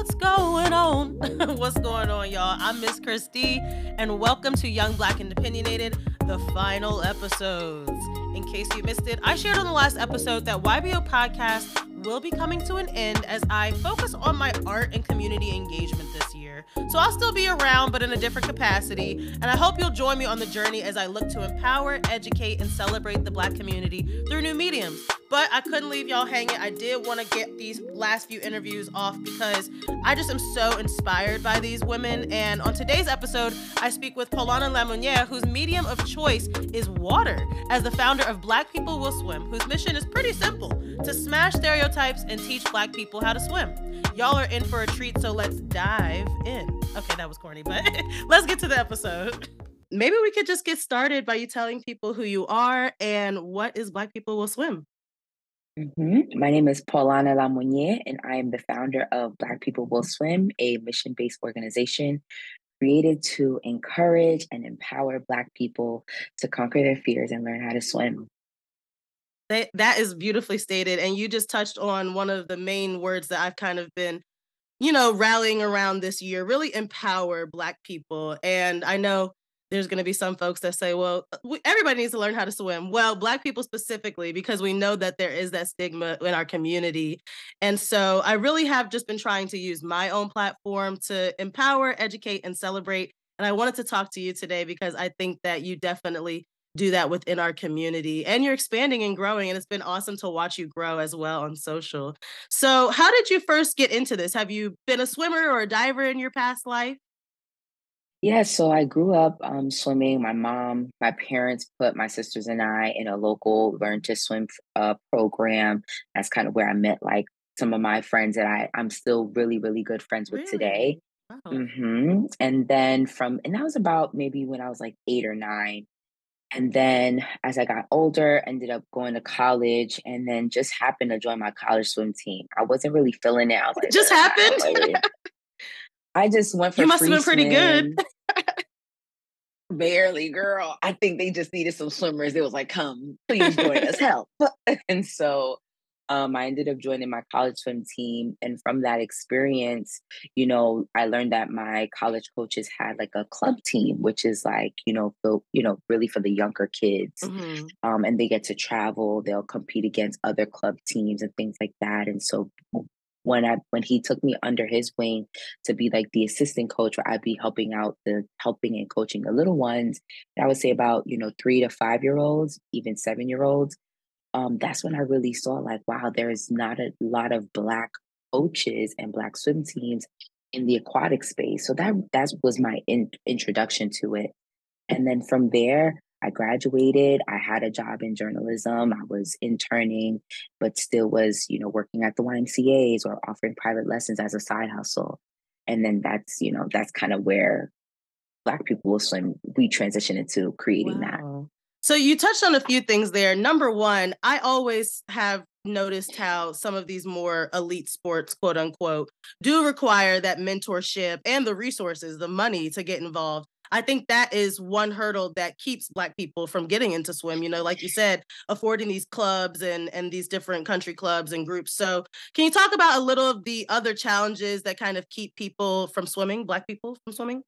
What's going on? What's going on, y'all? I'm Miss Christie, and welcome to Young Black and Opinionated, the final episodes. In case you missed it, I shared on the last episode that YBO podcast will be coming to an end as I focus on my art and community engagement this year. So I'll still be around, but in a different capacity, and I hope you'll join me on the journey as I look to empower, educate, and celebrate the Black community through new mediums. But I couldn't leave y'all hanging. I did want to get these last few interviews off because I just am so inspired by these women. And on today's episode, I speak with Paulana Lamouniere, whose medium of choice is water, as the founder of Black People Will Swim, whose mission is pretty simple: to smash stereotypes and teach Black people how to swim. Y'all are in for a treat, so let's dive in. Okay, that was corny, but let's get to the episode. Maybe we could just get started by you telling people who you are and what is Black People Will Swim. My name is Paulana Lamouniere, and I am the founder of Black People Will Swim, a mission-based organization created to encourage and empower Black people to conquer their fears and learn how to swim. That is beautifully stated. And you just touched on one of the main words that I've kind of been, rallying around this year: really empower Black people. And I know there's going to be some folks that say, well, everybody needs to learn how to swim. Well, Black people specifically, because we know that there is that stigma in our community. And so I really have just been trying to use my own platform to empower, educate, and celebrate. And I wanted to talk to you today because I think that you definitely do that within our community, and you're expanding and growing, and it's been awesome to watch you grow as well on social. So how did you first get into this? Have you been a swimmer or a diver in your past life? Yeah, so I grew up swimming. My parents put my sisters and I in a local learn to swim program. That's kind of where I met like some of my friends that I'm still really, really good friends with Really? today. Wow. And then and that was about maybe when I was like 8 or 9. And then as I got older, ended up going to college and then just happened to join my college swim team. I wasn't really feeling it. I was It like, just I don't happened? really. I just went for You must have free been pretty good. swim. Barely, girl. I think they just needed some swimmers. It was like, come, please join us, help. And so I ended up joining my college swim team. And from that experience, I learned that my college coaches had like a club team, which is like, really for the younger kids. Mhm. And they get to travel, they'll compete against other club teams and things like that. And so when he took me under his wing to be like the assistant coach, where I'd be helping and coaching the little ones, I would say about 3 to 5 year olds, even 7 year olds. That's when I really saw like, wow, there is not a lot of Black coaches and Black swim teams in the aquatic space. So that was my introduction to it. And then from there, I graduated. I had a job in journalism. I was interning, but still was, working at the YMCA's or offering private lessons as a side hustle. And then that's kind of where Black People Will Swim, we transitioned into creating that. Wow. So you touched on a few things there. Number one, I always have noticed how some of these more elite sports, quote unquote, do require that mentorship and the resources, the money to get involved. I think that is one hurdle that keeps Black people from getting into swim, like you said, affording these clubs and these different country clubs and groups. So can you talk about a little of the other challenges that kind of keep people from swimming, Black people from swimming?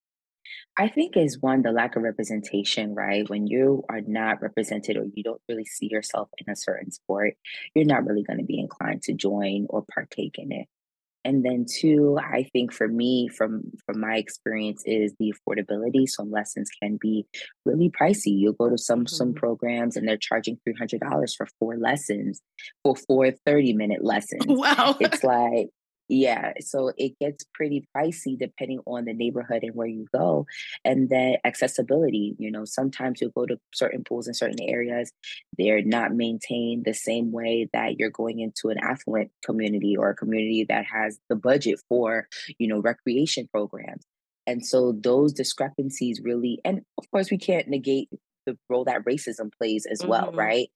I think is one, the lack of representation, right? When you are not represented or you don't really see yourself in a certain sport, you're not really going to be inclined to join or partake in it. And then two, I think for me, from my experience, is the affordability. Some lessons can be really pricey. You'll go to some Mhm. programs and they're charging $300 for 4 lessons, for 4 30-minute lessons. Wow. It's like, yeah, so it gets pretty pricey depending on the neighborhood and where you go. And then accessibility, sometimes you'll go to certain pools in certain areas, they're not maintained the same way that you're going into an affluent community or a community that has the budget for, recreation programs. And so those discrepancies really, and of course, we can't negate the role that racism plays as well, Mhm. right?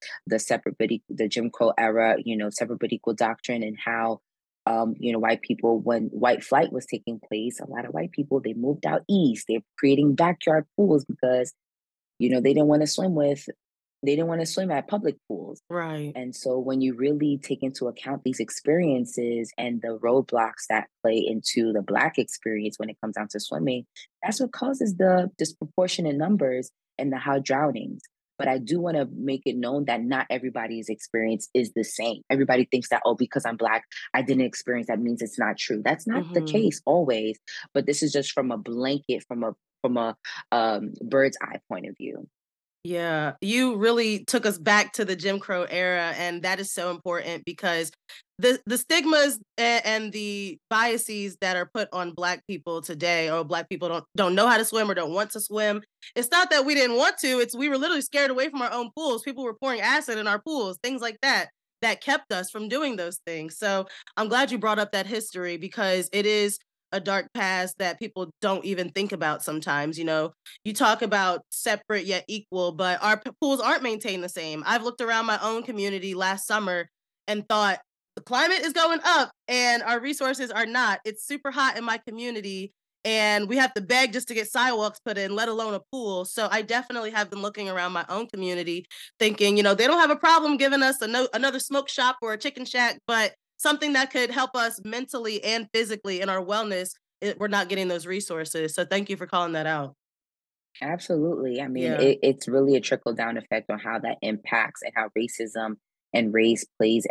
The Jim Crow era, separate but equal doctrine, and how white people, when white flight was taking place, a lot of white people, they moved out east. They're creating backyard pools because, they didn't want to swim with they didn't want to swim at public pools. Right. And so when you really take into account these experiences and the roadblocks that play into the Black experience when it comes down to swimming, that's what causes the disproportionate numbers and the high drownings. But I do want to make it known that not everybody's experience is the same. Everybody thinks that, oh, because I'm Black, I didn't experience that means it's not true. That's not the Hmm. case always. But this is just from a blanket, from a bird's eye point of view. Yeah, you really took us back to the Jim Crow era, and that is so important because the stigmas and the biases that are put on Black people today, or Black people don't know how to swim or don't want to swim. It's not that we didn't want to; it's we were literally scared away from our own pools. People were pouring acid in our pools, things like that, that kept us from doing those things. So I'm glad you brought up that history because it is a dark past that people don't even think about sometimes. You talk about separate yet equal, but our pools aren't maintained the same. I've looked around my own community last summer and thought the climate is going up and our resources are not. It's super hot in my community and we have to beg just to get sidewalks put in, let alone a pool. So I definitely have been looking around my own community thinking, they don't have a problem giving us another smoke shop or a chicken shack, but something that could help us mentally and physically in our wellness, we're not getting those resources. So thank you for calling that out. Absolutely. I mean, Yeah. it's really a trickle down effect on how that impacts and how racism and race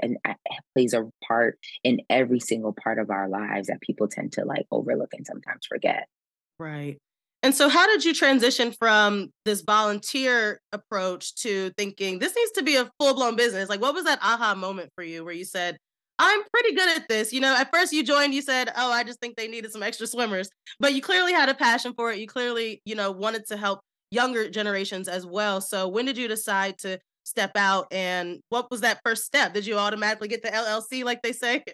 plays a part in every single part of our lives that people tend to like overlook and sometimes forget. Right. And so, how did you transition from this volunteer approach to thinking this needs to be a full blown business? Like, what was that aha moment for you where you said, I'm pretty good at this? At first you joined, you said, oh, I just think they needed some extra swimmers, but you clearly had a passion for it. You clearly, wanted to help younger generations as well. So, when did you decide to step out and what was that first step? Did you automatically get the LLC, like they say?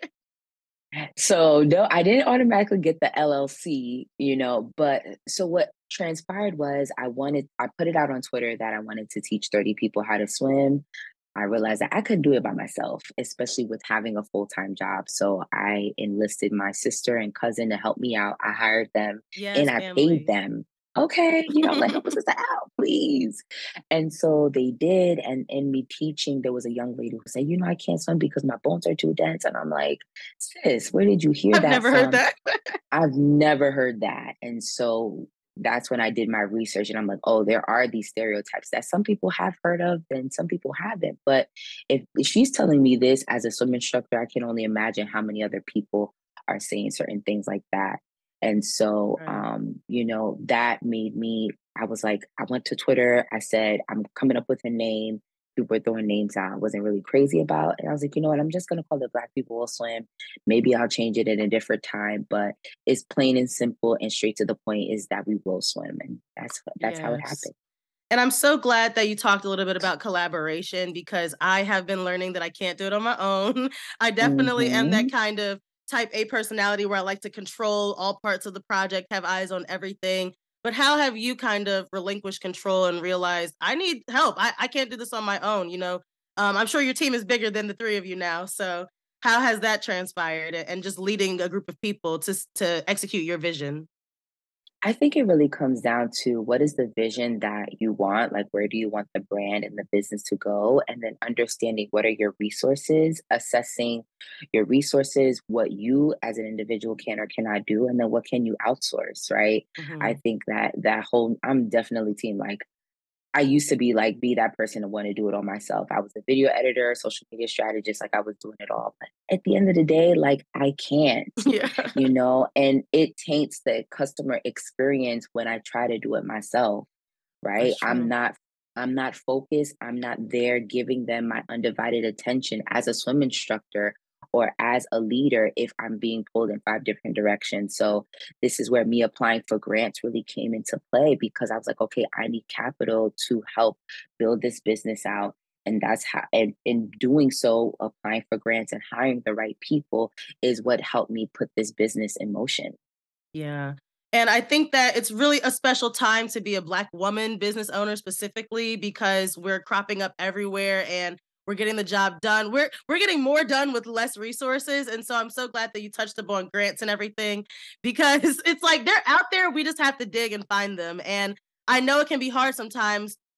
So no, I didn't automatically get the LLC, but so what transpired was I put it out on Twitter that I wanted to teach 30 people how to swim. I realized that I couldn't do it by myself, especially with having a full-time job. So I enlisted my sister and cousin to help me out. I hired them and Yes, I paid family. them. Okay, like help a sister out, please. And so they did. And in me teaching, there was a young lady who said, I can't swim because my bones are too dense. And I'm like, sis, where did you hear I've that never heard from? that. I've never heard that. And so that's when I did my research and I'm like, oh, there are these stereotypes that some people have heard of and some people haven't. But if she's telling me this as a swim instructor, I can only imagine how many other people are saying certain things like that. And so, Right. that made me, I was like, I went to Twitter. I said, I'm coming up with a name. People were throwing names out. I wasn't really crazy about. And I was like, you know what? I'm just going to call it Black People Will Swim. Maybe I'll change it at a different time, but it's plain and simple and straight to the point is that we will swim. And that's how it Yes. happened. And I'm so glad that you talked a little bit about collaboration because I have been learning that I can't do it on my own. I definitely am that Hmm. kind of type A personality where I like to control all parts of the project, have eyes on everything. But how have you kind of relinquished control and realized I need help? I can't do this on my own, I'm sure your team is bigger than the three of you now. So how has that transpired and just leading a group of people to execute your vision? I think it really comes down to what is the vision that you want? Like, where do you want the brand and the business to go? And then understanding what are your resources, assessing your resources, what you as an individual can or cannot do, and then what can you outsource, right? I Hmm. think I'm definitely team like, I used to be that person to want to do it all myself. I was a video editor, social media strategist, like I was doing it all. But at the end of the day, like I can't, Yeah, and it taints the customer experience when I try to do it myself, right? that's true. I'm not focused. I'm not there giving them my undivided attention as a swim instructor or as a leader if I'm being pulled in five different directions. So this is where me applying for grants really came into play because I was like, okay, I need capital to help build this business out. And that's how, and in doing so, applying for grants and hiring the right people is what helped me put this business in motion. Yeah. And I think that it's really a special time to be a Black woman business owner specifically because we're cropping up everywhere and we're getting the job done. We're getting more done with less resources. And so I'm so glad that you touched upon grants and everything because it's like they're out there. We just have to dig and find them. And I know it can be hard sometimes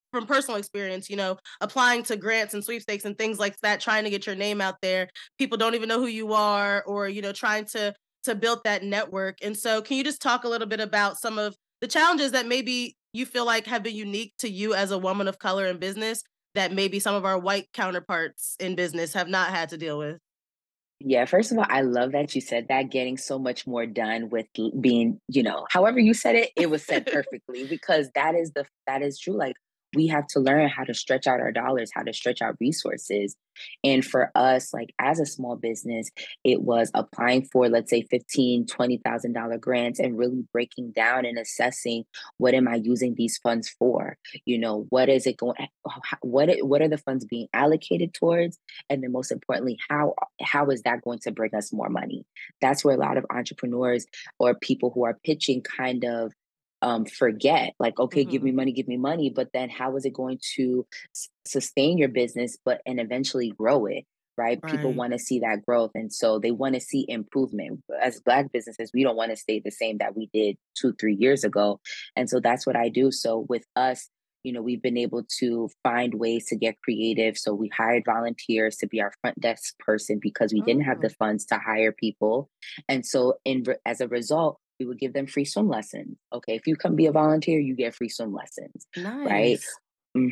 from personal experience, applying to grants and sweepstakes and things like that, trying to get your name out there. People don't even know who you are, or, trying to build that network. And so can you just talk a little bit about some of the challenges that maybe you feel like have been unique to you as a woman of color in business that maybe some of our white counterparts in business have not had to deal with? Yeah, first of all, I love that you said that, getting so much more done with being, however you said it, it was said perfectly, because that is true. Like, we have to learn how to stretch out our dollars, how to stretch out resources. And for us, like as a small business, it was applying for, let's say, 15, $20,000 grants, and really breaking down and assessing, what am I using these funds for? What is it going, what are the funds being allocated towards? And then most importantly, how is that going to bring us more money? That's where a lot of entrepreneurs or people who are pitching kind of forget, like, okay, Hmm. give me money, but then how is it going to sustain your business, and eventually grow it? Right? People Right. want to see that growth, and so they want to see improvement. As Black businesses, we don't want to stay the same that we did 2 3 years ago, and so that's what I do. So with us, we've been able to find ways to get creative. So we hired volunteers to be our front desk person because we didn't have the Oh, funds to hire people. And so, as a result, we would give them free swim lessons. Okay, if you come be a volunteer, you get free swim lessons, right? nice.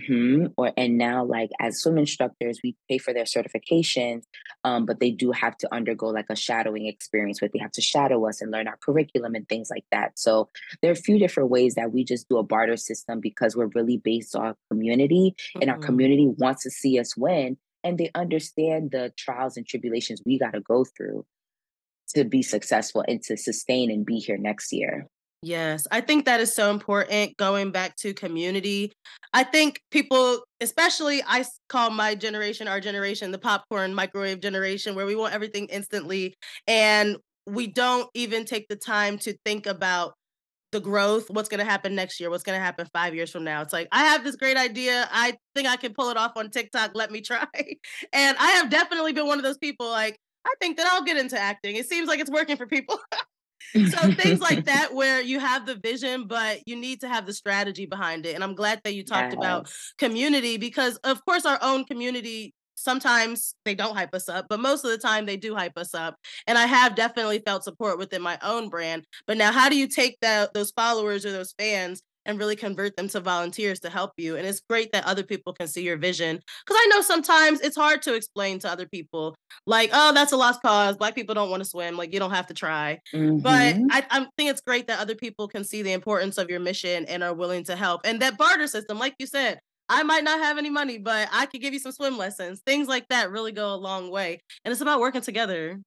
And now, like, as swim instructors, we pay for their certifications, but they do have to undergo like a shadowing experience where they have to shadow us and learn our curriculum and things like that. So there are a few different ways that we just do a barter system, because we're really based on community, and our Hmm. community wants to see us win, and they understand the trials and tribulations we got to go through to be successful and to sustain and be here next year. Yes, I think that is so important, going back to community. I think people, especially call my generation, our generation, the popcorn microwave generation, where we want everything instantly. And we don't even take the time to think about the growth, what's going to happen next year, what's going to happen 5 years from now. It's like, I have this great idea. I think I can pull it off on TikTok. Let me try. And I have definitely been one of those people like, I think that I'll get into acting. It seems like it's working for people. So things like that, where you have the vision, but you need to have the strategy behind it. And I'm glad that you talked about Yes. community, because of course our own community, sometimes they don't hype us up, but most of the time they do hype us up. And I have definitely felt support within my own brand. But now how do you take those followers or those fans and really convert them to volunteers to help you? And it's great that other people can see your vision. Because I know sometimes it's hard to explain to other people, like, oh, that's a lost cause. Black people don't want to swim. Like, you don't have to try. But Hmm. I think it's great that other people can see the importance of your mission and are willing to help. And that barter system, like you said, I might not have any money, but I could give you some swim lessons. Things like that really go a long way. And it's about working together.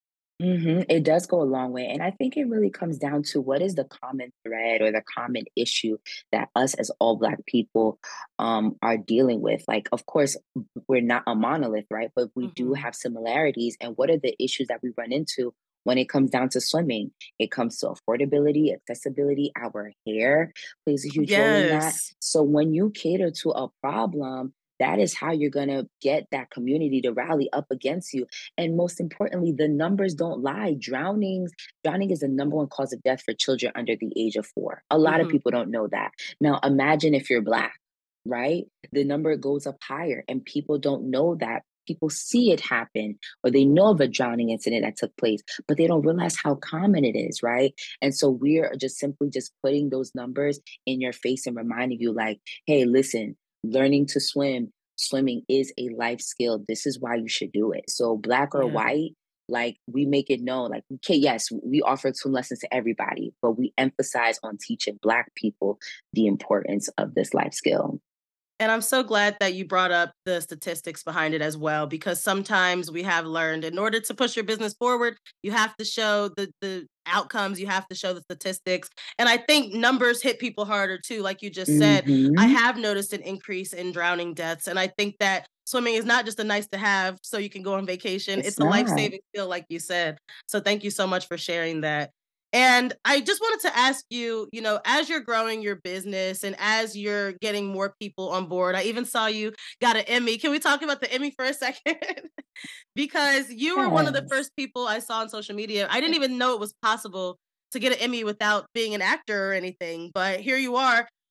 It does go a long way. And I think it really comes down to, what is the common thread or the common issue that us as all Black people are dealing with. Like, of course, we're not a monolith, right? But we do Hmm. have similarities. And what are the issues that we run into when it comes down to swimming? It comes to affordability, accessibility, our hair plays a huge role in that. Yes. So when you cater to a problem, that is how you're going to get that community to rally up against you. And most importantly, the numbers don't lie. Drowning is the number one cause of death for children under the age of 4. A lot of Hmm. people don't know that. Now, imagine if you're Black, right? The number goes up higher, and people don't know that. People see it happen, or they know of a drowning incident that took place, but they don't realize how common it is, right? And so we're just simply just putting those numbers in your face and reminding you, like, hey, listen, learning to swimming is a life skill. This is why you should do it. So Black or Yeah. white, like, we make it known, like, okay, yes, we offer swim lessons to everybody, but we emphasize on teaching Black people the importance of this life skill. And I'm so glad that you brought up the statistics behind it as well, because sometimes we have learned, in order to push your business forward, you have to show the outcomes, you have to show the statistics. And I think numbers hit people harder too. Like you just said, I Hmm. have noticed an increase in drowning deaths. And I think that swimming is not just a nice to have so you can go on vacation, It's it's a life not. saving skill, like you said. So thank you so much for sharing that. And I just wanted to ask you, as you're growing your business and as you're getting more people on board, I even saw you got an Emmy. Can we talk about the Emmy for a second? Because you were one of the Yes. first people I saw on social media. I didn't even know it was possible to get an Emmy without being an actor or anything, but here you are.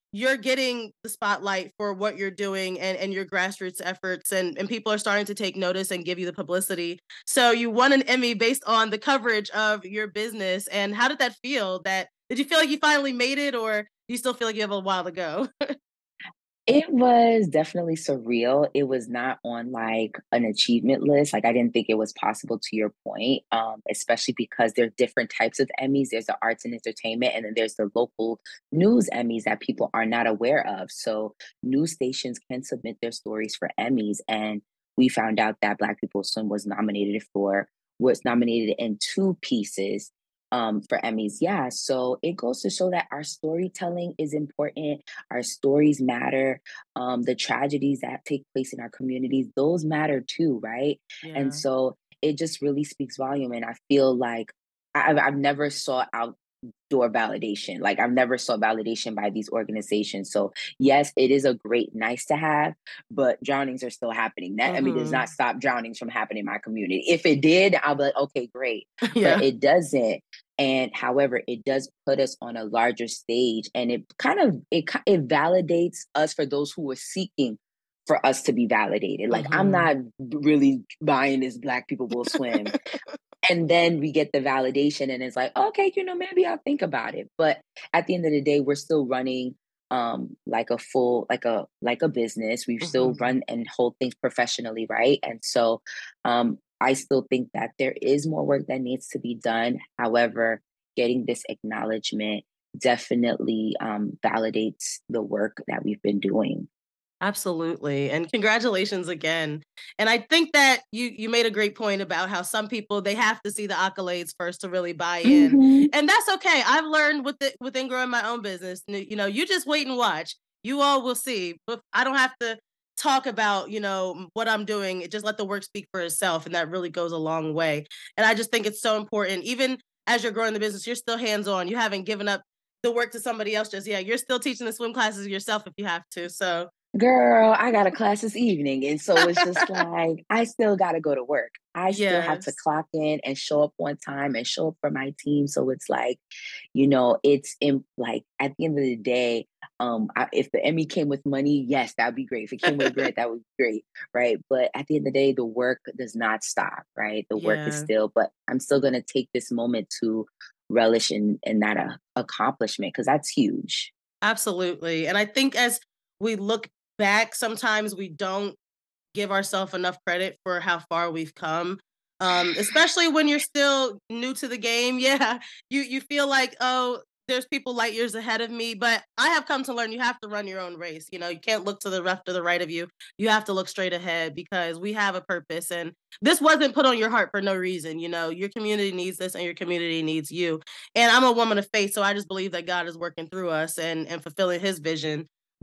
you're getting the spotlight for what you're doing and your grassroots efforts, and people are starting to take notice and give you the publicity. So you won an Emmy based on the coverage of your business. And how did that feel? Did you feel like you finally made it, or do you still feel like you have a while to go? It was definitely surreal. It was not on like an achievement list. Like I didn't think it was possible to your point, especially because there are different types of Emmys. There's the arts and entertainment, and then there's the local news Emmys that people are not aware of. So news stations can submit their stories for Emmys, and we found out that Black People Swim was nominated in two pieces for Emmys. Yeah, so it goes to show that our storytelling is important. Our stories matter. The tragedies that take place in our communities, those matter too, right? And Yeah. so it just really speaks volume. And I feel like I've never sought outdoor validation. Like I've never sought validation by these organizations. So yes, it is a great nice to have, but drownings are still happening. That Emmy does Hmm. not stop drownings from happening in my community. If it did, I'll be like, okay, great. But Yeah. it doesn't. And however, it does put us on a larger stage, and it kind of it validates us for those who are seeking for us to be validated. Like I'm Hmm. not really buying this Black people will swim, and then we get the validation, and it's like, okay, maybe I'll think about it. But at the end of the day, we're still running like a full like a business. We still Hmm. run and hold things professionally, right? And so I still think that there is more work that needs to be done. However, getting this acknowledgement definitely validates the work that we've been doing. Absolutely. And congratulations again. And I think that you made a great point about how some people, they have to see the accolades first to really buy in. Hmm. And that's okay. I've learned within growing my own business, you just wait and watch. You all will see. But I don't have to talk about, what I'm doing. Just let the work speak for itself, and that really goes a long way. And I just think it's so important. Even as you're growing the business, you're still hands-on. You haven't given up the work to somebody else just yet. You're still teaching the swim classes yourself if you have to. So Girl, I got a class this evening. And so it's just like, I still got to go to work. I still have to yes. clock in and show up on time and show up for my team. So it's like, like at the end of the day, if the Emmy came with money, yes, that would be great. If it came with a grant, that would be great. Right. But at the end of the day, the work does not stop. Right. The work is Yeah, still, but I'm still going to take this moment to relish in that accomplishment because that's huge. absolutely. And I think as we look back, sometimes we don't give ourselves enough credit for how far we've come. Especially when you're still new to the game. Yeah, you feel like, oh, there's people light years ahead of me, but I have come to learn you have to run your own race. You can't look to the left or the right of you. You have to look straight ahead because we have a purpose, and this wasn't put on your heart for no reason. Your community needs this, and your community needs you. And I'm a woman of faith, so I just believe that God is working through us and fulfilling His vision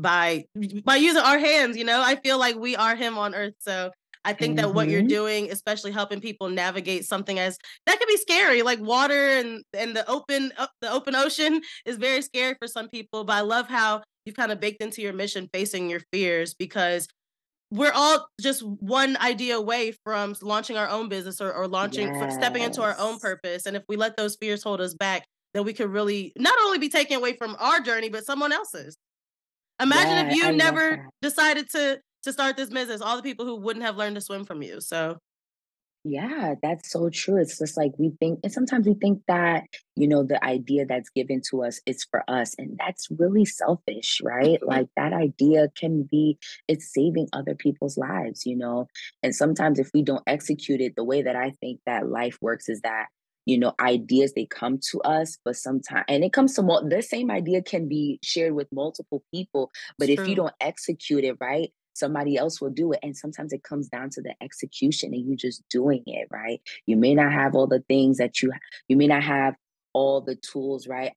by using our hands. I feel like we are him on earth. So I think that what you're Hmm. doing, especially helping people navigate something as that can be scary, like water and the open ocean is very scary for some people. But I love how you've kind of baked into your mission facing your fears, because we're all just one idea away from launching our own business, or stepping into our own Yes. purpose. And if we let those fears hold us back, then we could really not only be taken away from our journey, but someone else's. Imagine if Yeah, I you love never that. decided to start this business, all the people who wouldn't have learned to swim from you. So Yeah, that's so true. It's just like we think, and sometimes we think that, the idea that's given to us is for us. And that's really selfish, right? Like that idea it's saving other people's lives. And sometimes if we don't execute it, the way that I think that life works is that, ideas, they come to us, but sometimes, and it comes to the same idea can be shared with multiple people. it's But if you true. don't execute it, right? Somebody else will do it. And sometimes it comes down to the execution and you just doing it, right? You may not have all the things you may not have all the tools, right?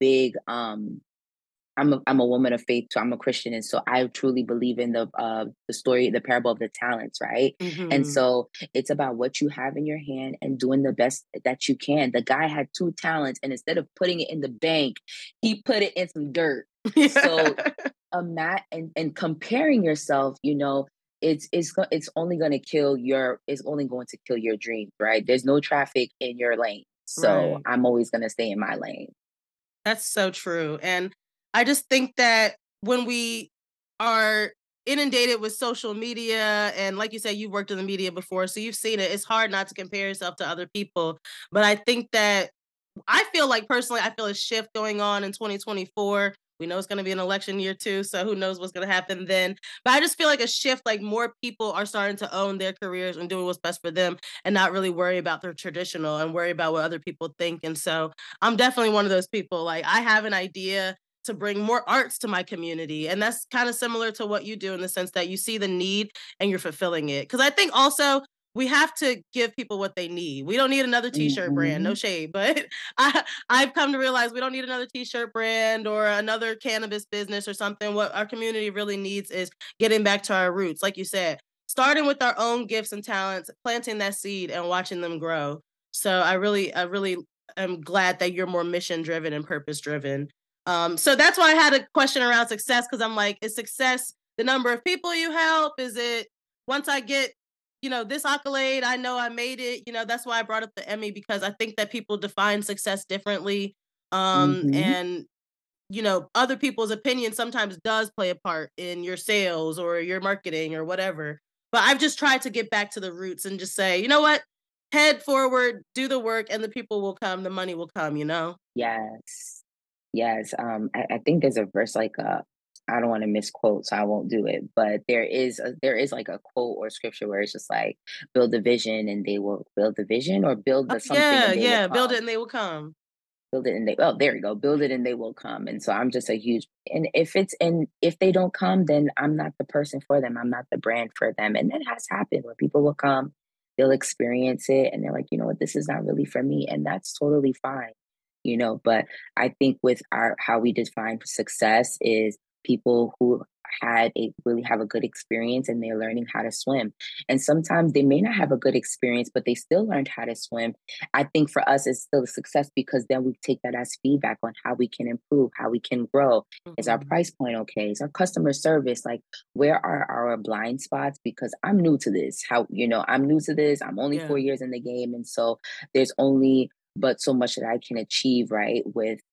I'm a woman of faith, so I'm a Christian, and so I truly believe in the story, the parable of the talents, right? And Hmm. so it's about what you have in your hand and doing the best that you can. The guy had two talents, and instead of putting it in the bank, he put it in some dirt. So Yeah. and comparing yourself, it's only going to kill your dreams, right? There's no traffic in your lane, so Right. I'm always going to stay in my lane. That's so true. And I just think that when we are inundated with social media, and like you said, you've worked in the media before, so you've seen it. It's hard not to compare yourself to other people. But I think that I feel like personally, I feel a shift going on in 2024. We know it's going to be an election year too, so who knows what's going to happen then. But I just feel like a shift, like more people are starting to own their careers and doing what's best for them and not really worry about their traditional and worry about what other people think. And so I'm definitely one of those people. Like, I have an idea to bring more arts to my community. And that's kind of similar to what you do in the sense that you see the need and you're fulfilling it. Cause I think also we have to give people what they need. We don't need another t-shirt brand, no Mhm. shade, but I've come to realize we don't need another t-shirt brand or another cannabis business or something. What our community really needs is getting back to our roots. Like you said, starting with our own gifts and talents, planting that seed and watching them grow. So I really am glad that you're more mission driven and purpose driven. So that's why I had a question around success because I'm like, is success the number of people you help? Is it once I get, this accolade, I know I made it. That's why I brought up the Emmy because I think that people define success differently. Mhm. And other people's opinion sometimes does play a part in your sales or your marketing or whatever. But I've just tried to get back to the roots and just say, you know what? Head forward, do the work, and the people will come, the money will come. Yes. Yes. I think there's a verse like I don't want to misquote, so I won't do it. But there is like a quote or scripture where it's just like build a vision and they will build the vision, or build the something Yeah, and they will yeah. Build it come. and they will come. Build it and they, oh, there you go. Build it and they will come. And so I'm just a huge, and if they don't come, then I'm not the person for them. I'm not the brand for them. And that has happened where people will come, they'll experience it and they're like, you know what, this is not really for me. And that's totally fine. But I think with our how we define success is people who really have a good experience and they're learning how to swim. And sometimes they may not have a good experience, but they still learned how to swim. I think for us, it's still a success because then we take that as feedback on how we can improve, how we can grow. Is our Mhm. price point okay? Is our customer service like, where are our blind spots? Because I'm new to this. I'm new to this. I'm only Yeah. 4 years in the game. And so there's only but so much that I can achieve, right?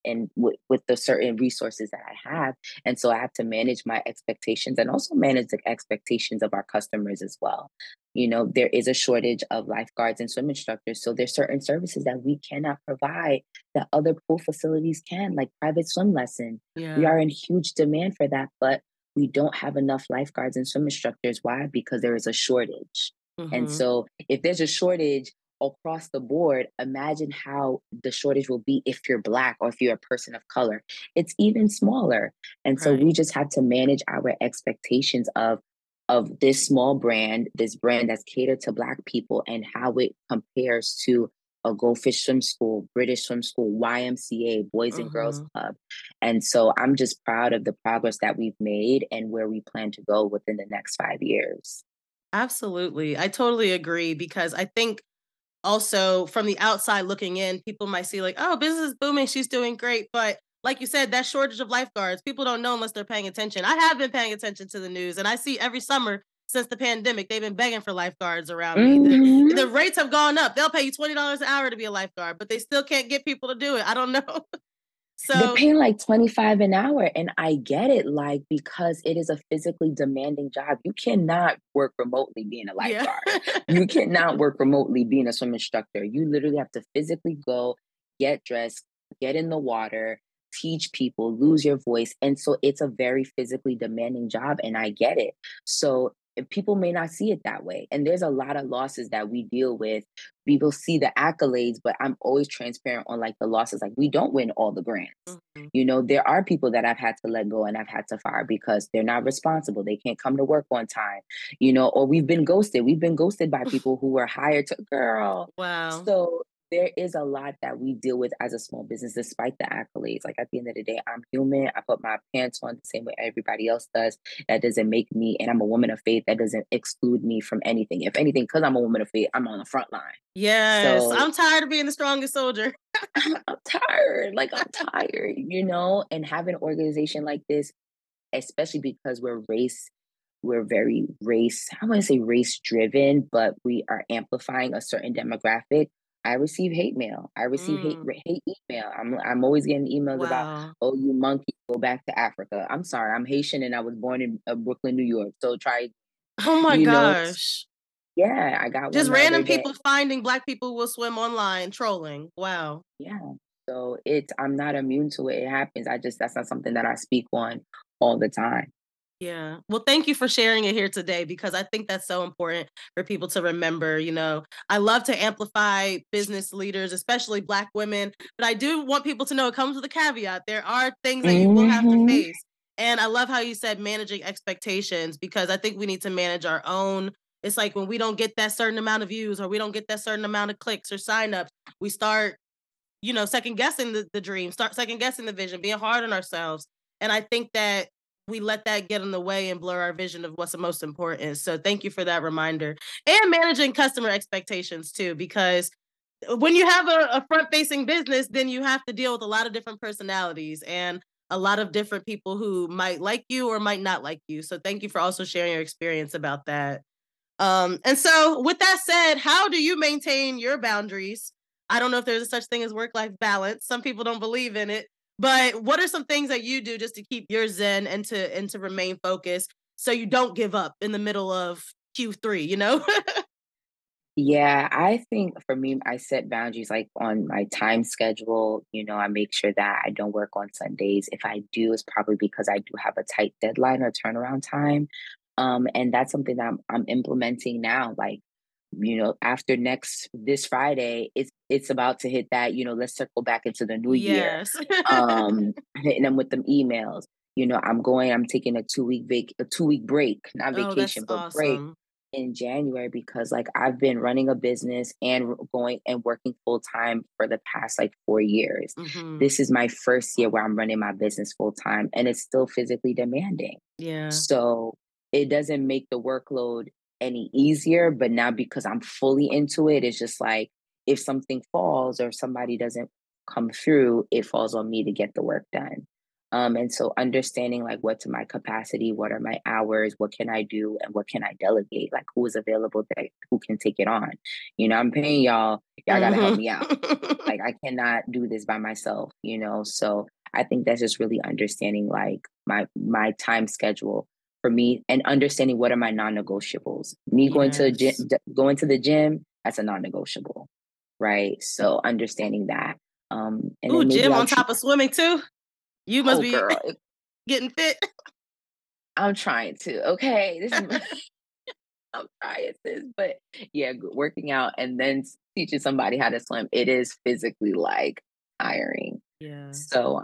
With the certain resources that I have. And so I have to manage my expectations and also manage the expectations of our customers as well. There is a shortage of lifeguards and swim instructors. So there's certain services that we cannot provide that other pool facilities can, like private swim lesson. We Yeah. are in huge demand for that, but we don't have enough lifeguards and swim instructors. Why? Because there is a shortage. And Mhm. so if there's a shortage across the board, imagine how the shortage will be if you're Black or if you're a person of color. It's even smaller. And so we Right. just have to manage our expectations of this small brand, this brand that's catered to Black people, and how it compares to a Goldfish Swim School, British Swim School, YMCA, Boys and Girls Mhm. Club. And so I'm just proud of the progress that we've made and where we plan to go within the next 5 years. Absolutely. I totally agree because I think also from the outside looking in, people might see like, oh, business is booming, she's doing great. But like you said, that shortage of lifeguards, people don't know unless they're paying attention. I have been paying attention to the news and I see every summer since the pandemic, they've been begging for lifeguards around me. The Mhm. rates have gone up. They'll pay you $20 an hour to be a lifeguard, but they still can't get people to do it. I don't know. They're So paying like 25 an hour, and I get it, like, because it is a physically demanding job. You cannot work remotely being a yeah. lifeguard. You cannot work remotely being a swim instructor. You literally have to physically go, get dressed, get in the water, teach people, lose your voice. And so it's a very physically demanding job, and I get it. So people may not see it that way. And there's a lot of losses that we deal with. People see the accolades, but I'm always transparent on like the losses. Like, we don't win all the grants. Mhm. There are people that I've had to let go and I've had to fire because they're not responsible. They can't come to work on time, or we've been ghosted. We've been ghosted by people who were hired to, girl. Wow. So there is a lot that we deal with as a small business, despite the accolades. Like, at the end of the day, I'm human. I put my pants on the same way everybody else does. That doesn't make me, and I'm a woman of faith. That doesn't exclude me from anything. If anything, because I'm a woman of faith, I'm on the front line. Yes. So I'm tired of being the strongest soldier. I'm tired. Like, I'm tired, and having an organization like this, especially because we're very race, I want to say race driven, but we are amplifying a certain demographic. I receive hate mail. I receive Mm, hate email. I'm always getting emails about, wow. oh, you monkey, go back to Africa. I'm sorry, I'm Haitian and I was born in Brooklyn, New York. So try, Oh my you know, gosh. yeah, I got one Just the other random day. people finding Black people will swim online trolling. Wow. Yeah. So I'm not immune to it. It happens. That's not something that I speak on all the time. Yeah. Well, thank you for sharing it here today because I think that's so important for people to remember. I love to amplify business leaders, especially Black women, but I do want people to know it comes with a caveat. There are things that you will have to Hmm. face. And I love how you said managing expectations because I think we need to manage our own. It's like when we don't get that certain amount of views or we don't get that certain amount of clicks or signups, we start second guessing the dream, start second guessing the vision, being hard on ourselves. And I think that we let that get in the way and blur our vision of what's the most important. So thank you for that reminder and managing customer expectations too, because when you have a front facing business, then you have to deal with a lot of different personalities and a lot of different people who might like you or might not like you. So thank you for also sharing your experience about that. And so, with that said, how do you maintain your boundaries? I don't know if there's a such thing as work life balance. Some people don't believe in it, but what are some things that you do just to keep your zen and to remain focused so you don't give up in the middle of Q3? Yeah, I think for me, I set boundaries like on my time schedule. I make sure that I don't work on Sundays. If I do, it's probably because I do have a tight deadline or turnaround time. And that's something that I'm implementing now. Like, after this Friday, it's about to hit that, let's circle back into the new year. Yes. Hitting them with them emails. I'm taking a 2 week break, not Oh, that's vacation, but break awesome. in January because like I've been running a business and going and working full time for the past like 4 years. Hmm. This is my first year where I'm running my business full time and it's still physically demanding. Yeah. So it doesn't make the workload any easier, but now because I'm fully into it, it's just like if something falls or somebody doesn't come through, it falls on me to get the work done. And so understanding like what's my capacity, what are my hours, what can I do, and what can I delegate? Like who is available that who can take it on? I'm paying y'all, y'all gotta help Hmm. me out. Like I cannot do this by myself. So I think that's just really understanding like my time schedule for me and understanding what are my non-negotiables. Me Yes. going to the gym, that's a non-negotiable, right? So understanding that. And Ooh, then maybe gym I'll on treat top of swimming too. You must oh be girl, getting fit. I'm trying to. Okay, this is I'm trying this, but yeah, working out and then teaching somebody how to swim, it is physically like tiring. Yeah.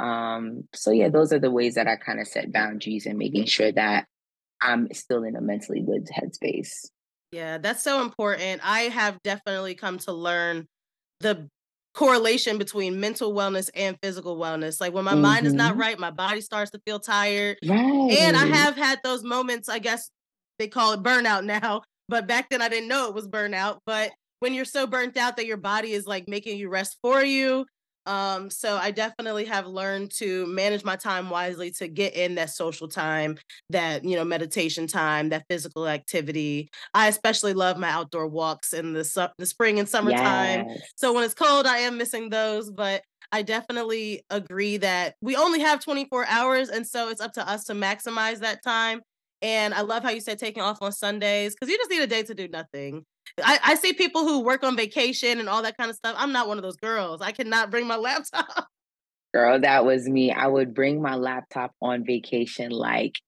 So yeah, those are the ways that I kind of set boundaries and making sure that I'm still in a mentally good headspace. Yeah, that's so important. I have definitely come to learn the correlation between mental wellness and physical wellness. Like when my mind is not Mm-hmm. right, my body starts to feel tired. And I Right. have had those moments, I guess they call it burnout now, but back then I didn't know it was burnout. But when you're so burnt out that your body is like making you rest for you. So I definitely have learned to manage my time wisely to get in that social time, that, meditation time, that physical activity. I especially love my outdoor walks in the spring and summertime. So Yes. when it's cold, I am missing those, but I definitely agree that we only have 24 hours. And so it's up to us to maximize that time. And I love how you said taking off on Sundays because you just need a day to do nothing. I see people who work on vacation and all that kind of stuff. I'm not one of those girls. I cannot bring my laptop. Girl, that was me. I would bring my laptop on vacation, like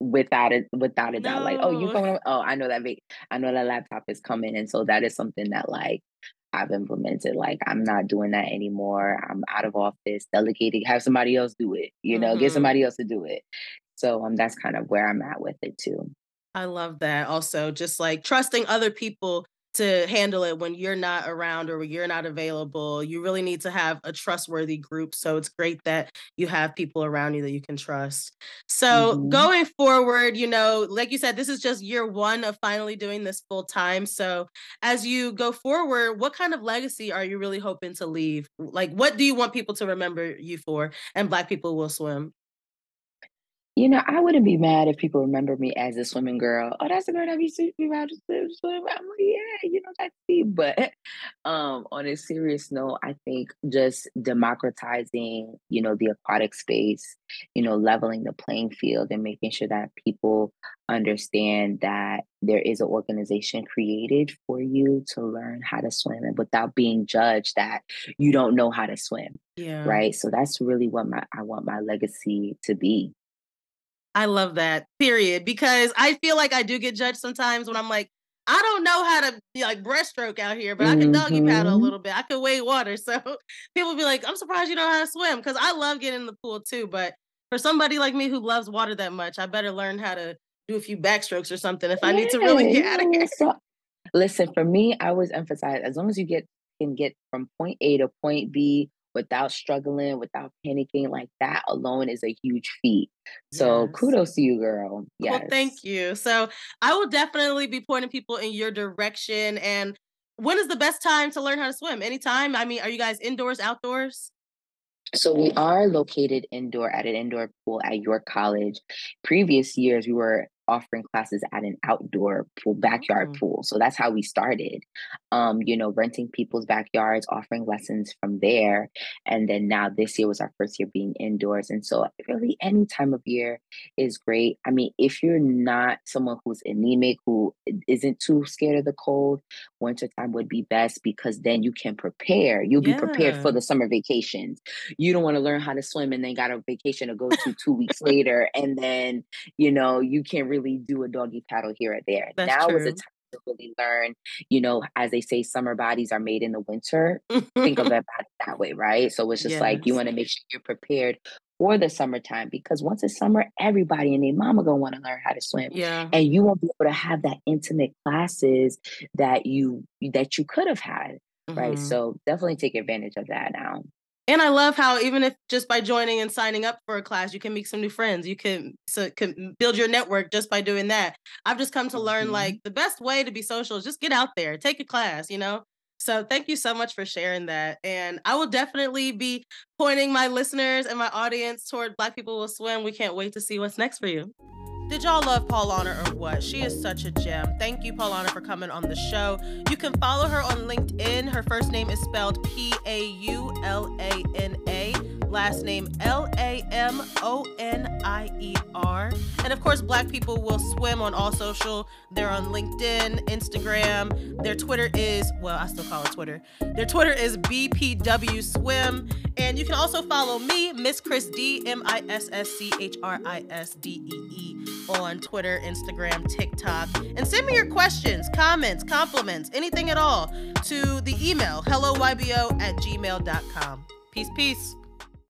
without a doubt. Like, oh, you No. coming? Oh, I know that laptop is coming, and so that is something that like I've implemented. Like, I'm not doing that anymore. I'm out of office, delegating, have somebody else do it. Get Hmm. somebody else to do it. So that's kind of where I'm at with it too. I love that. Also, just like trusting other people to handle it when you're not around or when you're not available. You really need to have a trustworthy group. So it's great that you have people around you that you can trust. So Hmm. going forward, like you said, this is just year one of finally doing this full time. So as you go forward, what kind of legacy are you really hoping to leave? Like, what do you want people to remember you for? And Black people will swim. I wouldn't be mad if people remember me as a swimming girl. Oh, that's the girl that used to be around to swim. I'm like, yeah, that's me. But on a serious note, I think just democratizing, the aquatic space, leveling the playing field and making sure that people understand that there is an organization created for you to learn how to swim and without being judged that you don't know how to swim. Yeah. Right. So that's really what I want my legacy to be. I love that, period, because I feel like I do get judged sometimes when I'm like, I don't know how to like breaststroke out here, but I can doggy paddle a Mhm. little bit. I can wade water. So people be like, I'm surprised you know how to swim because I love getting in the pool too. But for somebody like me who loves water that much, I better learn how to do a few backstrokes or something if I need to Yeah, really get out of here. listen, for me, I always emphasize as long as you can get from point A to point B without struggling, without panicking, like that alone is a huge feat. So Yes. kudos to you, girl. Well, thank Yes. you. So I will definitely be pointing people in your direction. And when is the best time to learn how to swim? Anytime? I mean, are you guys indoors, outdoors? So we are located indoor at an indoor pool at York College. Previous years, we were offering classes at an outdoor pool, backyard Oh, pool. So that's how we started. Renting people's backyards, offering lessons from there. And then now this year was our first year being indoors. And so really any time of year is great. I mean, if you're not someone who's anemic, who isn't too scared of the cold, wintertime would be best because then you can prepare. You'll be prepared for yeah. the summer vacations. You don't want to learn how to swim and then got a vacation to go to 2 weeks later. And then, you can't really do a doggy paddle here or there. That's Now is a true. time to really learn, as they say, summer bodies are made in the winter. Think of it that way, right? So it's just like you Yes. want to make sure you're prepared for the summertime because once it's summer, everybody and their mama gonna want to learn how to swim. Yeah. And you won't be able to have that intimate classes that you could have had. Right. Mhm. So definitely take advantage of that now. And I love how even if just by joining and signing up for a class, you can make some new friends. You can build your network just by doing that. I've just come to learn Mhm. like the best way to be social is just get out there, take a class. So thank you so much for sharing that. And I will definitely be pointing my listeners and my audience toward Black People Will Swim. We can't wait to see what's next for you. Did y'all love Paulana or what? She is such a gem. Thank you, Paulana, for coming on the show. You can follow her on LinkedIn. Her first name is spelled Paulana, last name Lamonier. And of course, Black People Will Swim on all social. They're on LinkedIn, Instagram. Their Twitter is, well, I still call it Twitter. Their Twitter is BPW Swim. And you can also follow me, Miss Chris D, MISSCHRISDEE, on Twitter, Instagram, TikTok. And send me your questions, comments, compliments, anything at all to the email helloybo@gmail.com. Peace, peace.